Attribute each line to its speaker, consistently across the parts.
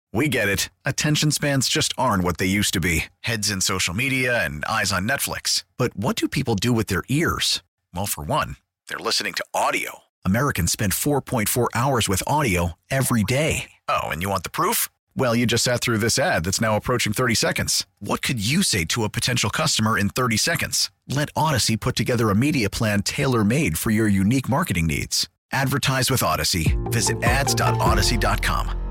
Speaker 1: We get it. Attention spans just aren't what they used to be. Heads in social media and eyes on Netflix. But what do people do with their ears? Well, for one, they're listening to audio. Americans spend 4.4 hours with audio every day. Oh, and you want the proof? Well, you just sat through this ad that's now approaching 30 seconds. What could you say to a potential customer in 30 seconds? Let Odyssey put together a media plan tailor-made for your unique marketing needs. Advertise with Odyssey. Visit ads.odyssey.com.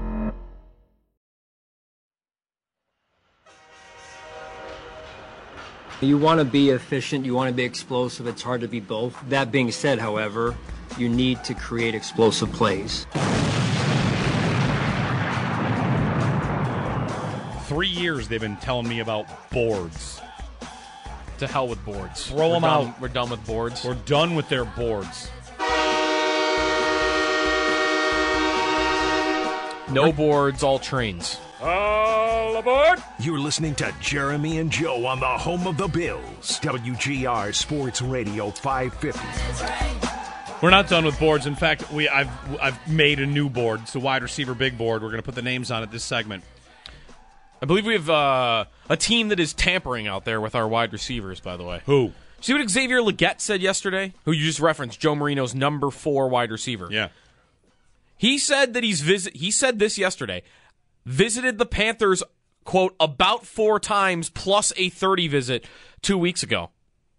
Speaker 2: You want to be efficient, you want to be explosive, it's hard to be both. That being said, however, you need to create explosive plays.
Speaker 3: 3 years they've been telling me about boards.
Speaker 4: To hell with boards.
Speaker 3: Throw them out.
Speaker 4: We're done with boards.
Speaker 3: We're done with their boards.
Speaker 4: No boards, all trains.
Speaker 3: All aboard!
Speaker 5: You're listening to Jeremy and Joe on the home of the Bills. WGR Sports Radio 550.
Speaker 3: We're not done with boards. In fact, I've made a new board. It's a wide receiver big board. We're going to put the names on it this segment.
Speaker 4: I believe we have a team that is tampering out there with our wide receivers, by the way.
Speaker 3: Who?
Speaker 4: See what Xavier Legette said yesterday? Who you just referenced, Joe Marino's number 4 wide receiver.
Speaker 3: Yeah.
Speaker 4: He said that he said this yesterday. Visited the Panthers, quote, about 4 times plus a 30 visit 2 weeks ago.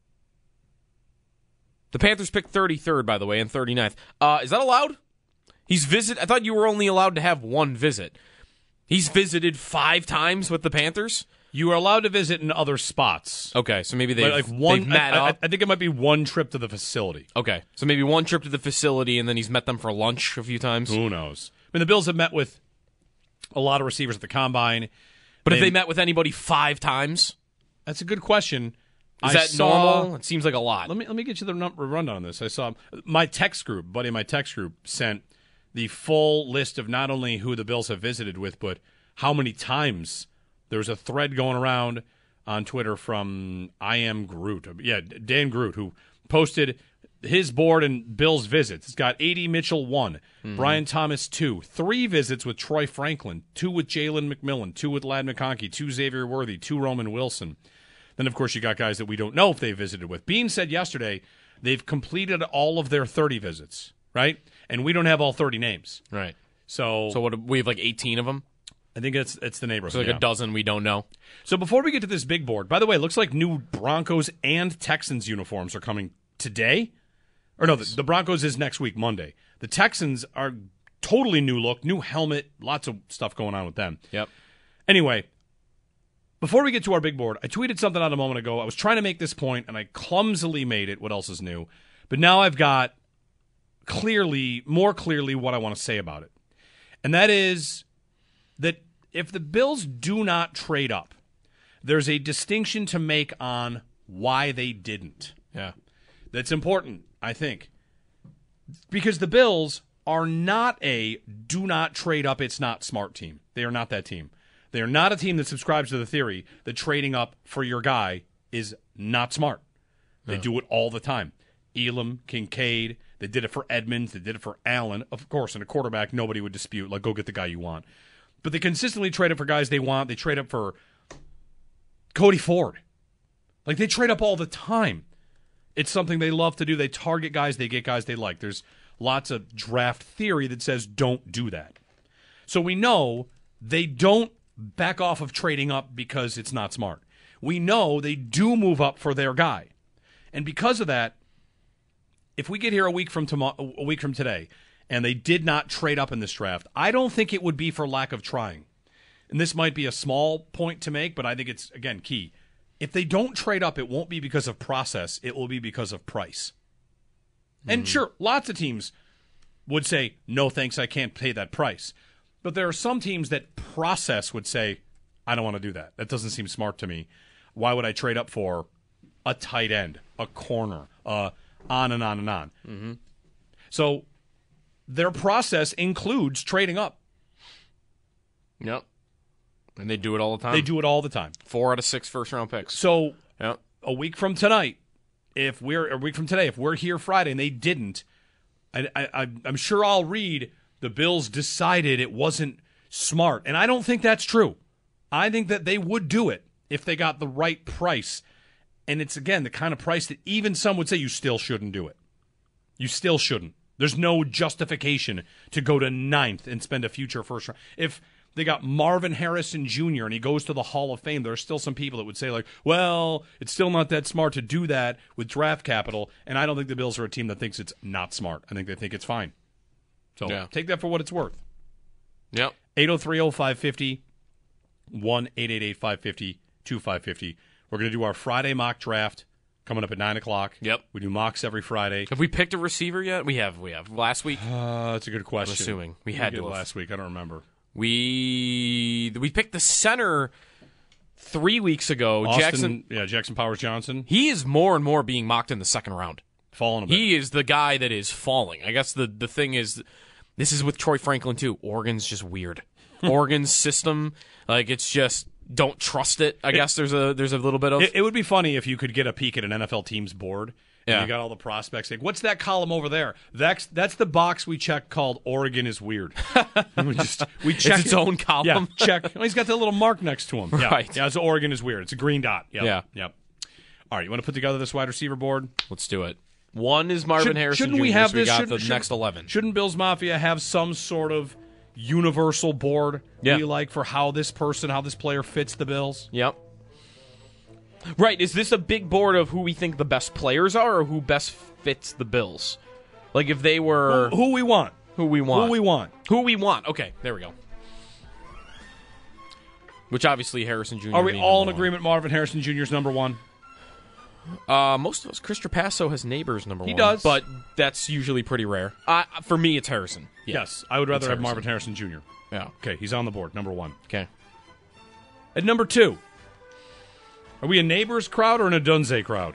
Speaker 4: The Panthers picked 33rd, by the way, and 39th. Is that allowed? I thought you were only allowed to have 1 visit. He's visited 5 times with the Panthers?
Speaker 3: You are allowed to visit in other spots.
Speaker 4: Okay, so maybe they've met up.
Speaker 3: I think it might be 1 trip to the facility.
Speaker 4: Okay, so maybe 1 trip to the facility, and then he's met them for lunch a few times.
Speaker 3: Who knows? I mean, the Bills have met with a lot of receivers at the Combine.
Speaker 4: But if they met with anybody 5 times?
Speaker 3: That's a good question.
Speaker 4: Is that normal? It seems like a lot.
Speaker 3: Let me get you the rundown on this. I saw my text group, buddy, my text group sent the full list of not only who the Bills have visited with, but how many times. There was a thread going around on Twitter from I Am Groot. Yeah, Dan Groot, who posted his board and Bills visits. It's got A.D. Mitchell 1, Brian Thomas 2, 3 visits with Troy Franklin, 2 with Jalen McMillan, 2 with Ladd McConkey, 2 Xavier Worthy, 2 Roman Wilson. Then, of course, you got guys that we don't know if they visited with. Bean said yesterday they've completed all of their 30 visits, right? And we don't have all 30 names.
Speaker 4: Right.
Speaker 3: So
Speaker 4: what, we have like 18 of them?
Speaker 3: I think it's the neighborhood.
Speaker 4: So like a dozen we don't know.
Speaker 3: So before we get to this big board, by the way, it looks like new Broncos and Texans uniforms are coming today. Or no, the Broncos is next week, Monday. The Texans are totally new look, new helmet, lots of stuff going on with them.
Speaker 4: Yep.
Speaker 3: Anyway, before we get to our big board, I tweeted something out a moment ago. I was trying to make this point, and I clumsily made it. What else is new? But now I've got more clearly what I want to say about it. And that is that if the Bills do not trade up, there's a distinction to make on why they didn't.
Speaker 4: Yeah.
Speaker 3: That's important, I think. Because the Bills are not a do not trade up, it's not smart team. They are not that team. They are not a team that subscribes to the theory that trading up for your guy is not smart. They do it all the time. Elam, Kincaid, they did it for Edmonds, they did it for Allen. Of course, in a quarterback, nobody would dispute, like, go get the guy you want. But they consistently trade up for guys they want. They trade up for Cody Ford. Like, they trade up all the time. It's something they love to do. They target guys. They get guys they like. There's lots of draft theory that says don't do that. So we know they don't back off of trading up because it's not smart. We know they do move up for their guy. And because of that, if we get here a week from today, and they did not trade up in this draft, I don't think it would be for lack of trying. And this might be a small point to make, but I think it's, again, key. If they don't trade up, it won't be because of process. It will be because of price. And sure, lots of teams would say, no thanks, I can't pay that price. But there are some teams that process would say, I don't want to do that. That doesn't seem smart to me. Why would I trade up for a tight end, a corner, on and on and on? Mm-hmm. So their process includes trading up.
Speaker 4: Yep. And they do it all the time.
Speaker 3: They do it all the time.
Speaker 4: 4 out of 6 first-round picks.
Speaker 3: So
Speaker 4: yep.
Speaker 3: a week from today, if we're here Friday and they didn't, I'm sure I'll read the Bills decided it wasn't smart. And I don't think that's true. I think that they would do it if they got the right price. And it's, again, the kind of price that even some would say you still shouldn't do it. You still shouldn't. There's no justification to go to 9th and spend a future first round. If they got Marvin Harrison Jr. and he goes to the Hall of Fame, there are still some people that would say, like, well, it's still not that smart to do that with draft capital. And I don't think the Bills are a team that thinks it's not smart. I think they think it's fine. So take that for what it's worth.
Speaker 4: Yep.
Speaker 3: 803-0550, 1-888-550-2550. We're going to do our Friday mock draft coming up at 9 o'clock.
Speaker 4: Yep.
Speaker 3: We do mocks every Friday.
Speaker 4: Have we picked a receiver yet? We have. Last week?
Speaker 3: That's a good question.
Speaker 4: I'm assuming. We had to
Speaker 3: last week. I don't remember.
Speaker 4: We picked the center 3 weeks ago.
Speaker 3: Jackson Powers Johnson.
Speaker 4: He is more and more being mocked in the second round.
Speaker 3: Falling a bit.
Speaker 4: He is the guy that is falling. I guess the thing is, this is with Troy Franklin too. Oregon's just weird. Oregon's system, like, it's just, don't trust it. I guess there's a little bit of.
Speaker 3: It would be funny if you could get a peek at an NFL team's board. And you got all the prospects. Like, what's that column over there? That's the box we check called Oregon is weird. we check
Speaker 4: it's its own column.
Speaker 3: Yeah, check. Oh, he's got that little mark next to him. Yeah.
Speaker 4: Right.
Speaker 3: Yeah, it's Oregon is weird. It's a green dot. Yep.
Speaker 4: Yeah.
Speaker 3: Yep. All right, you want to put together this wide receiver board?
Speaker 4: Let's do it. One is Marvin Harrison
Speaker 3: shouldn't
Speaker 4: Jr.
Speaker 3: we have
Speaker 4: so we
Speaker 3: this?
Speaker 4: got the next 11.
Speaker 3: Shouldn't Bills Mafia have some sort of universal board we like for how this player fits the Bills?
Speaker 4: Yep. Right, is this a big board of who we think the best players are or who best fits the Bills? Like if they were...
Speaker 3: Who we want.
Speaker 4: Who we want.
Speaker 3: Who we want.
Speaker 4: Who we want. Okay, there we go. Which obviously Harrison Jr.
Speaker 3: Are we all in agreement Marvin Harrison Jr. is number one?
Speaker 4: Most of us. Chris Trapasso has Neighbors number one.
Speaker 3: He does.
Speaker 4: But that's usually pretty rare. For me, it's Harrison. Yeah.
Speaker 3: Yes, I would rather have Marvin Harrison Jr.
Speaker 4: Yeah.
Speaker 3: Okay, he's on the board, number one.
Speaker 4: Okay.
Speaker 3: At number two, are we a Neighbors crowd or an Adunze crowd?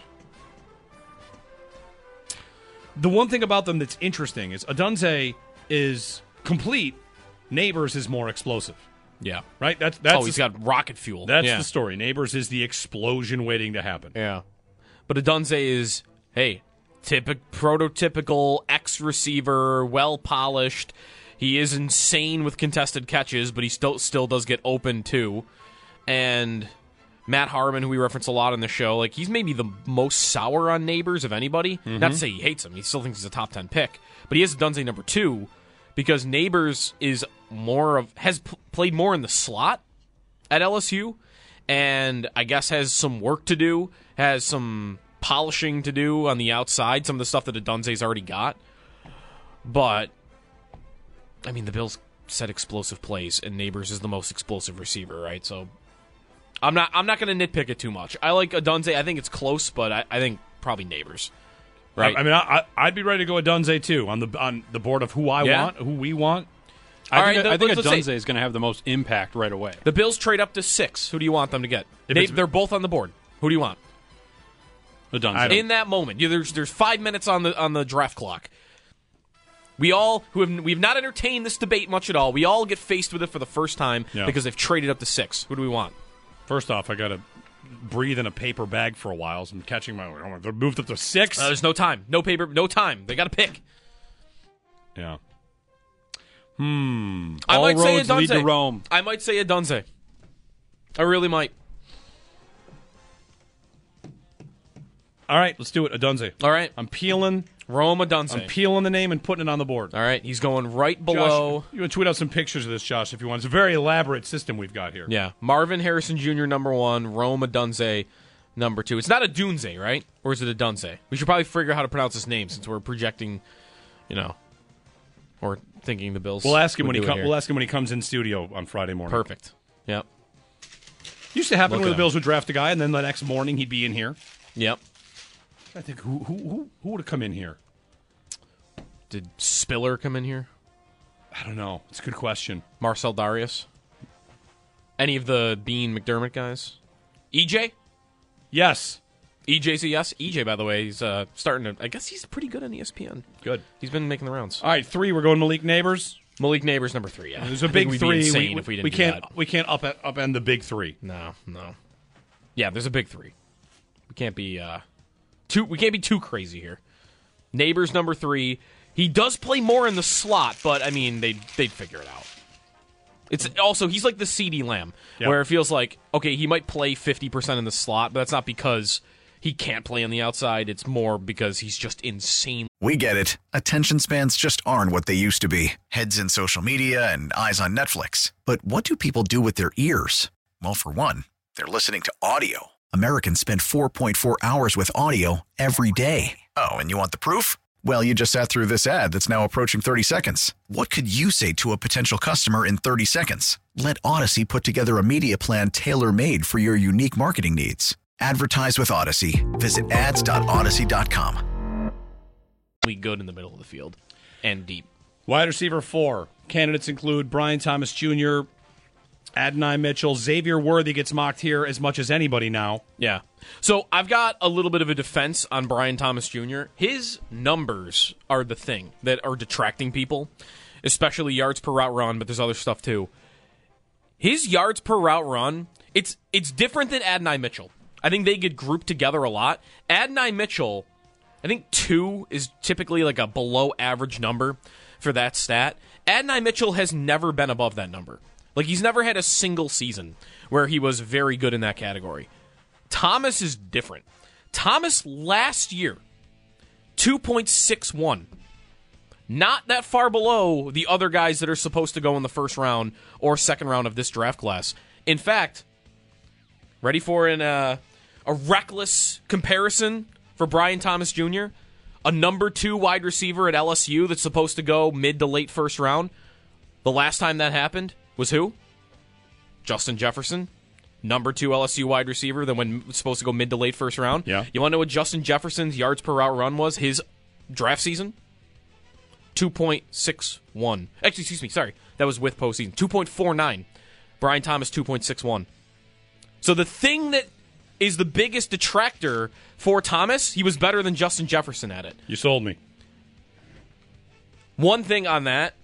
Speaker 3: The one thing about them that's interesting is Adunze is complete, Neighbors is more explosive.
Speaker 4: Yeah.
Speaker 3: Right? That's
Speaker 4: he's got rocket fuel.
Speaker 3: That's the story. Neighbors is the explosion waiting to happen.
Speaker 4: Yeah. But Adunze is, hey, prototypical X-receiver, well-polished. He is insane with contested catches, but he still does get open, too. And Matt Harmon, who we reference a lot on the show, like he's maybe the most sour on Neighbors of anybody. Mm-hmm. Not to say he hates him. He still thinks he's a top 10 pick. But he has Adunze number 2 because Neighbors is has played more in the slot at LSU and I guess has some work to do, has some polishing to do on the outside, some of the stuff that Adunze's already got. But, I mean, the Bills set explosive plays, and Neighbors is the most explosive receiver, right? So I'm not going to nitpick it too much. I like Adunze. I think it's close, but I think probably Neighbors. Right?
Speaker 3: I mean, I'd be ready to go Adunze, too, on the board of who I want, who we want.
Speaker 6: I think Adunze is going to have the most impact right away.
Speaker 4: The Bills trade up to 6. Who do you want them to get? They're both on the board. Who do you want?
Speaker 6: Adunze.
Speaker 4: In that moment, there's 5 minutes on the draft clock. We all we've not entertained this debate much at all. We all get faced with it for the first time because they've traded up to 6. Who do we want?
Speaker 3: First off, I got to breathe in a paper bag for a while, so I'm catching my. They're moved up to 6.
Speaker 4: There's no time, no paper, no time. They got to pick.
Speaker 3: Yeah.
Speaker 4: I
Speaker 6: All
Speaker 4: might say
Speaker 6: roads lead
Speaker 4: Adunze.
Speaker 6: to Rome.
Speaker 4: I might say Adunze. I really might.
Speaker 3: All right, let's do it. Adunze.
Speaker 4: All right.
Speaker 3: I'm peeling
Speaker 4: Rome Adunze.
Speaker 3: I'm peeling the name and putting it on the board.
Speaker 4: All right. He's going right below.
Speaker 3: Josh, you want to tweet out some pictures of this, Josh, if you want. It's a very elaborate system we've got here.
Speaker 4: Yeah. Marvin Harrison Jr. number 1. Rome Adunze number 2. It's not Adunze, right? Or is it Adunze? We should probably figure out how to pronounce his name since we're projecting, or thinking the Bills.
Speaker 3: We'll ask him when
Speaker 4: we'll
Speaker 3: ask him when he comes in studio on Friday morning.
Speaker 4: Perfect. Yep.
Speaker 3: Used to happen where the Bills would draft a guy, and then the next morning he'd be in here.
Speaker 4: Yep.
Speaker 3: I think who would have come in here?
Speaker 4: Did Spiller come in here?
Speaker 3: I don't know. It's a good question.
Speaker 4: Marcel Darius? Any of the Bean McDermott guys? EJ?
Speaker 3: Yes.
Speaker 4: EJ's a yes. EJ, by the way, he's starting to. I guess he's pretty good on ESPN.
Speaker 3: Good.
Speaker 4: He's been making the rounds.
Speaker 3: All right, 3. We're going Malik Neighbors.
Speaker 4: Malik Neighbors number 3. Yeah,
Speaker 3: There's a big 3.
Speaker 4: We'd be insane if we didn't.
Speaker 3: We can't upend the big 3.
Speaker 4: No. Yeah, there's a big 3. We can't be too crazy here. Neighbors number 3. He does play more in the slot, but I mean they'd figure it out. It's also, he's like the CeeDee Lamb,
Speaker 3: Yep.
Speaker 4: where it feels like, okay, he might play 50% in the slot, but that's not because he can't play on the outside. It's more because he's just insane.
Speaker 1: We get it. Attention spans just aren't what they used to be. Heads in social media and eyes on Netflix. But what do people do with their ears? Well, for one, they're listening to audio. Americans spend 4.4 hours with audio every day. Oh, and you want the proof? Well, you just sat through this ad that's now approaching 30 seconds. What could you say to a potential customer in 30 seconds? Let Odyssey put together a media plan tailor-made for your unique marketing needs. Advertise with Odyssey. Visit ads.odyssey.com.
Speaker 4: Good in the middle of the field and deep.
Speaker 3: Wide receiver 4. Candidates include Brian Thomas Jr., Adonai Mitchell. Xavier Worthy gets mocked here as much as anybody now.
Speaker 4: Yeah. So I've got a little bit of a defense on Brian Thomas Jr. His numbers are the thing that are detracting people, especially yards per route run, but there's other stuff too. His yards per route run, it's different than Adonai Mitchell. I think they get grouped together a lot. Adonai Mitchell, I think 2 is typically like a below average number for that stat. Adonai Mitchell has never been above that number. Like, he's never had a single season where he was very good in that category. Thomas is different. Thomas last year, 2.61. Not that far below the other guys that are supposed to go in the first round or second round of this draft class. In fact, ready for a reckless comparison for Brian Thomas Jr.? A number 2 wide receiver at LSU that's supposed to go mid to late first round. The last time that happened was who? Justin Jefferson. Number 2 LSU wide receiver that was supposed to go mid to late first round.
Speaker 3: Yeah.
Speaker 4: You want to know what Justin Jefferson's yards per route run was his draft season? 2.61. Actually, excuse me, sorry. That was with postseason. 2.49. Brian Thomas, 2.61. So the thing that is the biggest detractor for Thomas, he was better than Justin Jefferson at it.
Speaker 3: You sold me.
Speaker 4: One thing on that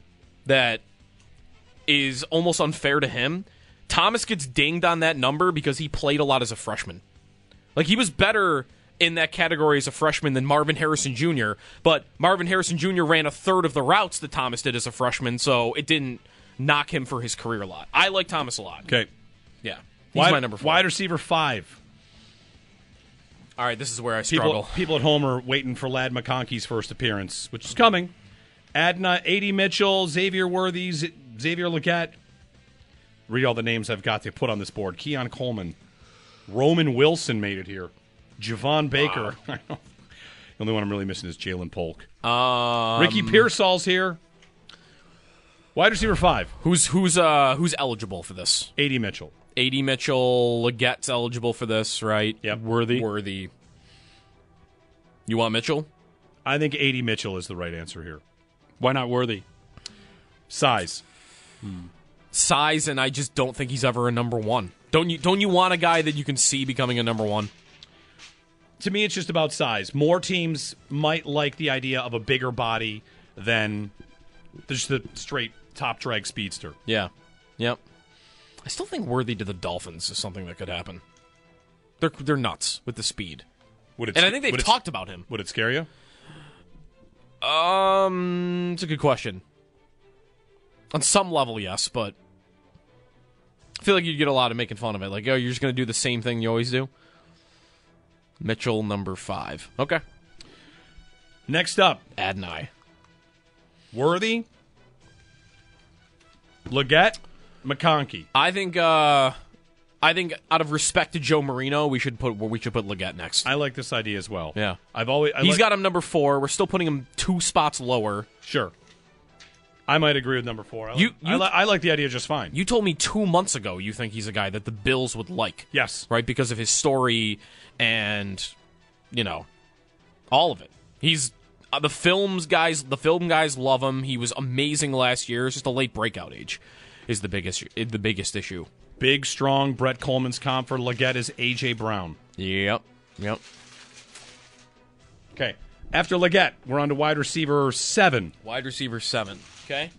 Speaker 4: is almost unfair to him. Thomas gets dinged on that number because he played a lot as a freshman. Like, he was better in that category as a freshman than Marvin Harrison Jr., but Marvin Harrison Jr. ran a third of the routes that Thomas did as a freshman, so it didn't knock him for his career a lot. I like Thomas a lot.
Speaker 3: Okay.
Speaker 4: Yeah. He's my number 4.
Speaker 3: Wide receiver 5.
Speaker 4: All right, this is where I struggle.
Speaker 3: People at home are waiting for Ladd McConkey's first appearance, which is coming. A.D. Mitchell, Xavier Worthy, Xavier Legette. Read all the names I've got to put on this board. Keon Coleman. Roman Wilson made it here. Javon Baker. Wow. The only one I'm really missing is Jalen Polk. Ricky Pearsall's here. Wide receiver 5.
Speaker 4: Who's eligible for this?
Speaker 3: A.D. Mitchell.
Speaker 4: A.D. Mitchell, Legette's eligible for this, right?
Speaker 3: Yep.
Speaker 4: Worthy. You want Mitchell?
Speaker 3: I think A.D. Mitchell is the right answer here.
Speaker 6: Why not Worthy?
Speaker 3: Size.
Speaker 4: Size, and I just don't think he's ever a number 1. Don't you want a guy that you can see becoming a number 1?
Speaker 3: To me, it's just about size. More teams might like the idea of a bigger body than just the straight top drag speedster.
Speaker 4: Yeah. Yep. I still think Worthy to the Dolphins is something that could happen. They're nuts with the speed. And I think they've talked about him.
Speaker 3: Would it scare you?
Speaker 4: It's a good question. On some level, yes, but I feel like you'd get a lot of making fun of it. Like, oh, you're just going to do the same thing you always do? Mitchell, number 5. Okay.
Speaker 3: Next up.
Speaker 4: Adonai.
Speaker 3: Worthy. Legette. McConkey.
Speaker 4: I think out of respect to Joe Marino, we should put Legette next.
Speaker 3: I like this idea as well.
Speaker 4: Yeah.
Speaker 3: He's
Speaker 4: got him number 4. We're still putting him 2 spots lower.
Speaker 3: Sure. I might agree with number 4. I like the idea just fine.
Speaker 4: You told me 2 months ago you think he's a guy that the Bills would like.
Speaker 3: Yes.
Speaker 4: Right? Because of his story and, all of it. He's the film guys love him. He was amazing last year. It's just a late breakout age is the biggest issue.
Speaker 3: Big, strong Brett Coleman's comp for Legette is A.J. Brown.
Speaker 4: Yep.
Speaker 3: Okay. After Legette, we're on to wide receiver 7.
Speaker 4: Wide receiver 7. Okay.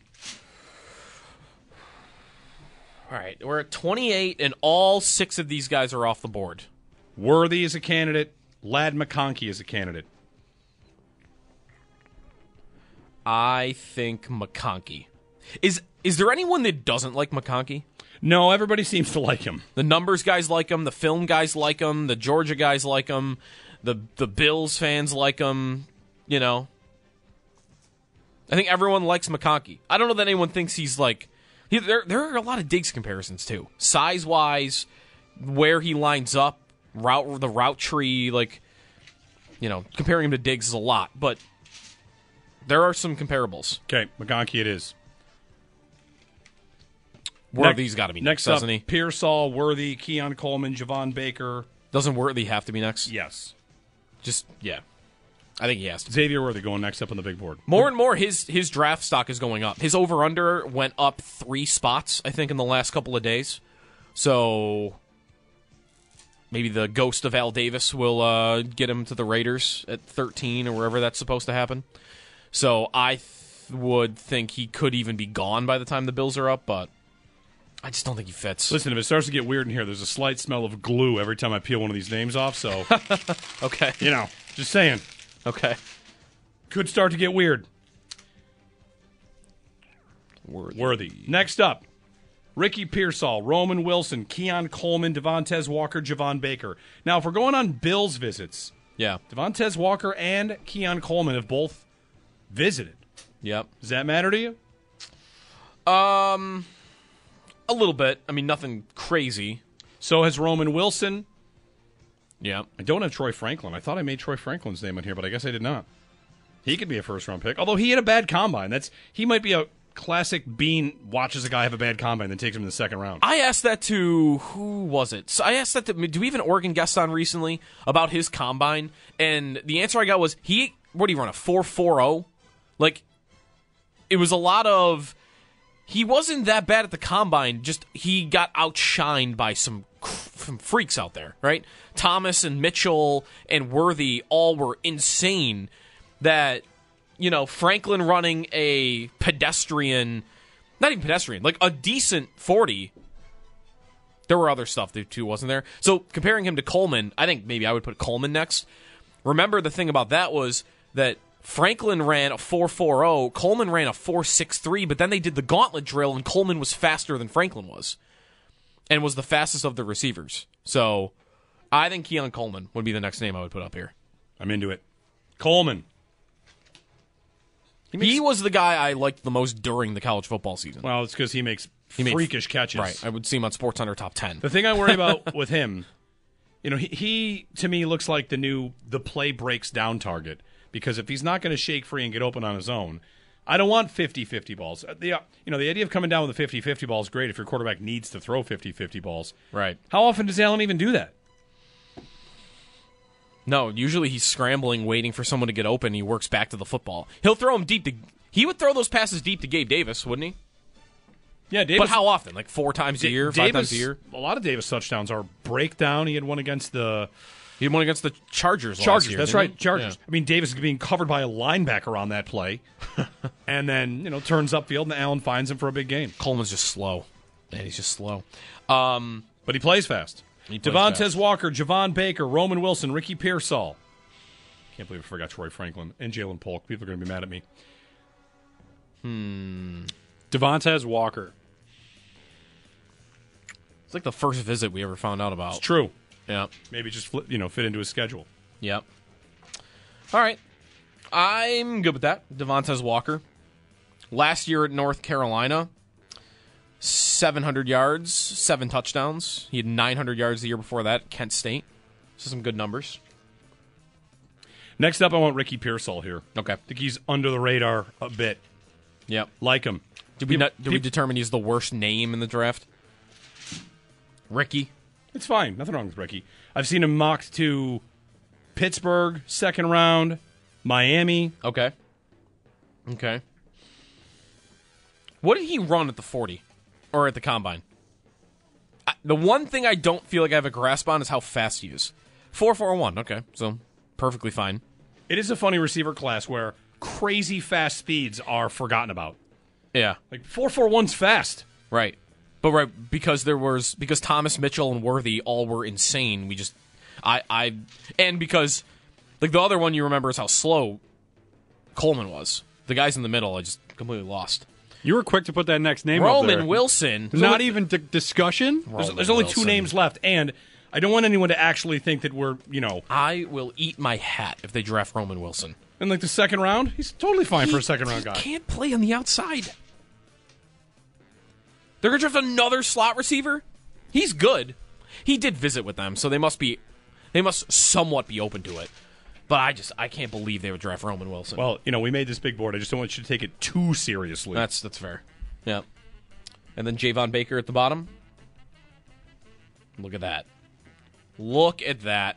Speaker 4: All right. We're at 28, and all 6 of these guys are off the board.
Speaker 3: Worthy is a candidate. Ladd McConkey is a candidate.
Speaker 4: I think McConkey. Is there anyone that doesn't like McConkey?
Speaker 3: No, everybody seems to like him.
Speaker 4: The numbers guys like him. The film guys like him. The Georgia guys like him. The Bills fans like him. You know, I think everyone likes McConkey. I don't know that anyone thinks he's like. There are a lot of Diggs comparisons too, size wise, where he lines up, the route tree. Like, you know, comparing him to Diggs is a lot, but there are some comparables.
Speaker 3: Okay, McConkey it is.
Speaker 4: Worthy's got to be next, doesn't he?
Speaker 3: Pearsall, Worthy, Keon Coleman, Javon Baker.
Speaker 4: Doesn't Worthy have to be next?
Speaker 3: Yes.
Speaker 4: Yeah. I think he has to.
Speaker 3: Xavier Worthy going next up on the big board.
Speaker 4: More and more, his draft stock is going up. His over-under went up 3 spots, I think, in the last couple of days. So maybe the ghost of Al Davis will get him to the Raiders at 13 or wherever that's supposed to happen. So I would think he could even be gone by the time the Bills are up, but I just don't think he fits.
Speaker 3: Listen, if it starts to get weird in here, there's a slight smell of glue every time I peel one of these names off, so...
Speaker 4: Okay.
Speaker 3: You know, just saying.
Speaker 4: Okay.
Speaker 3: Could start to get weird. Worthy. Next up, Ricky Pearsall, Roman Wilson, Keon Coleman, Devontae Walker, Javon Baker. Now, if we're going on Bills visits,
Speaker 4: yeah,
Speaker 3: Devontae Walker and Keon Coleman have both visited.
Speaker 4: Yep.
Speaker 3: Does that matter to you?
Speaker 4: A little bit. I mean, nothing crazy.
Speaker 3: So has Roman Wilson.
Speaker 4: Yeah.
Speaker 3: I don't have Troy Franklin. I thought I made Troy Franklin's name on here, but I guess I did not. He could be a first-round pick, although he had a bad combine. He might be a classic Bean watches a guy have a bad combine, then takes him in the second round.
Speaker 4: I asked that to, who was it? So I asked that to, do we have an Oregon guest on recently about his combine? And the answer I got was, what do you run, a 4.40? Like, it was a lot of, he wasn't that bad at the combine, just he got outshined by some freaks out there, right? Thomas and Mitchell and Worthy all were insane. That, you know, Franklin running a pedestrian, not even pedestrian, like a decent 40. There were other stuff too, wasn't there? So comparing him to Coleman, I think maybe I would put Coleman next. Remember, the thing about that was that Franklin ran a 4.40, Coleman ran a 4.63, but then they did the gauntlet drill, and Coleman was faster than Franklin was, and was the fastest of the receivers. So I think Keon Coleman would be the next name I would put up here.
Speaker 3: I'm into it. Coleman.
Speaker 4: He was the guy I liked the most during the college football season.
Speaker 3: Well, it's because he makes freakish catches.
Speaker 4: Right. I would see him on SportsCenter top 10.
Speaker 3: The thing I worry about with him, you know, he to me looks like the play breaks down target, because if he's not going to shake free and get open on his own, I don't want 50-50 balls. The idea of coming down with a 50-50 ball is great if your quarterback needs to throw 50-50 balls.
Speaker 4: Right.
Speaker 3: How often does Allen even do that?
Speaker 4: No, usually he's scrambling, waiting for someone to get open. He works back to the football. He'll throw him deep. He would throw those passes deep to Gabe Davis, wouldn't he?
Speaker 3: Yeah, Davis.
Speaker 4: But how often? Like 4 times a year, 5 times a year?
Speaker 3: A lot of Davis touchdowns are breakdown. He had one against the
Speaker 4: Chargers last year.
Speaker 3: That's right, Chargers.
Speaker 4: Yeah.
Speaker 3: I mean, Davis is being covered by a linebacker on that play, and then turns upfield, and Allen finds him for a big gain.
Speaker 4: Coleman's just slow. Man, he's just slow.
Speaker 3: But he plays fast. Devontae Walker, Javon Baker, Roman Wilson, Ricky Pearsall. Can't believe I forgot Troy Franklin and Jalen Polk. People are going to be mad at me.
Speaker 6: Devontae Walker.
Speaker 4: It's like the first visit we ever found out about.
Speaker 3: It's true.
Speaker 4: Yeah.
Speaker 3: Maybe just fit into his schedule.
Speaker 4: Yep. All right. I'm good with that. Devontae Walker. Last year at North Carolina, 700 yards, 7 touchdowns. He had 900 yards the year before that at Kent State. So some good numbers.
Speaker 3: Next up, I want Ricky Pearsall here.
Speaker 4: Okay.
Speaker 3: I think he's under the radar a bit.
Speaker 4: Yep.
Speaker 3: Like him.
Speaker 4: Did we determine he's the worst name in the draft? Ricky?
Speaker 3: It's fine. Nothing wrong with Ricky. I've seen him mocked to Pittsburgh, second round, Miami.
Speaker 4: Okay. What did he run at the 40? Or at the combine? The one thing I don't feel like I have a grasp on is how fast he is. 4.41. Okay. So, perfectly fine.
Speaker 3: It is a funny receiver class where crazy fast speeds are forgotten about.
Speaker 4: Yeah.
Speaker 3: Like 4.41's fast.
Speaker 4: Right. But because Thomas, Mitchell, and Worthy all were insane, we just and because like the other one you remember is how slow Coleman was. The guys in the middle I just completely lost.
Speaker 6: You were quick to put that next name up there.
Speaker 4: Roman Wilson.
Speaker 6: Not even discussion?
Speaker 3: There's only 2 names left, and I don't want anyone to actually think that we're,
Speaker 4: I will eat my hat if they draft Roman Wilson.
Speaker 3: in like the second round. He's totally fine for a second-round guy.
Speaker 4: He can't play on the outside. They're going to draft another slot receiver? He's good. He did visit with them, so they must somewhat be open to it. But I can't believe they would draft Roman Wilson.
Speaker 3: Well, we made this big board. I just don't want you to take it too seriously.
Speaker 4: That's fair. Yeah. And then Javon Baker at the bottom. Look at that. Look at that.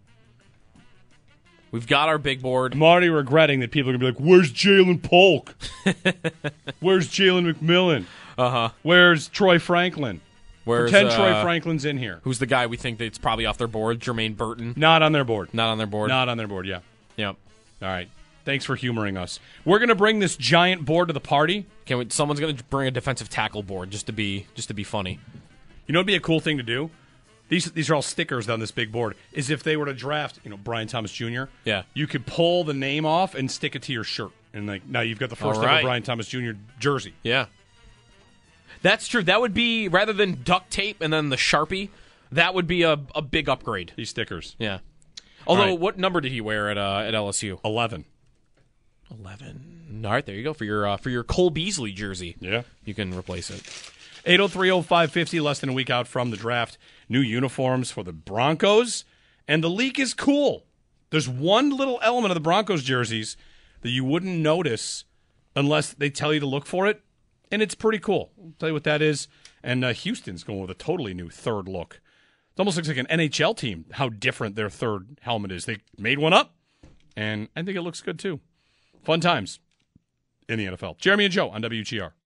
Speaker 4: We've got our big board.
Speaker 3: I'm already regretting that people are going to be like, where's Jalen Polk? Where's Jalen McMillan?
Speaker 4: Uh-huh.
Speaker 3: Where's Troy Franklin? Pretend Troy Franklin's in here.
Speaker 4: Who's the guy we think that's probably off their board? Jermaine Burton.
Speaker 3: Not on their board.
Speaker 4: Not on their board.
Speaker 3: Not on their board, yeah.
Speaker 4: Yep.
Speaker 3: All right. Thanks for humoring us. We're going to bring this giant board to the party.
Speaker 4: Someone's going to bring a defensive tackle board just to be funny.
Speaker 3: You know what'd be a cool thing to do? These are all stickers on this big board. Is if they were to draft, Brian Thomas Jr.
Speaker 4: Yeah.
Speaker 3: You could pull the name off and stick it to your shirt, and now you've got the first ever Brian Thomas Jr. jersey.
Speaker 4: Yeah. That's true. That would be, rather than duct tape and then the Sharpie, that would be a big upgrade.
Speaker 3: These stickers.
Speaker 4: Yeah. Although, what number did he wear at LSU?
Speaker 3: 11.
Speaker 4: 11. All right, there you go for your Cole Beasley jersey.
Speaker 3: Yeah.
Speaker 4: You can replace it.
Speaker 3: 803-0550, less than a week out from the draft. New uniforms for the Broncos, and the leak is cool. There's one little element of the Broncos jerseys that you wouldn't notice unless they tell you to look for it, and it's pretty cool. I'll tell you what that is. And Houston's going with a totally new third look. It almost looks like an NHL team, how different their third helmet is. They made one up, and I think it looks good too. Fun times in the NFL. Jeremy and Joe on WGR.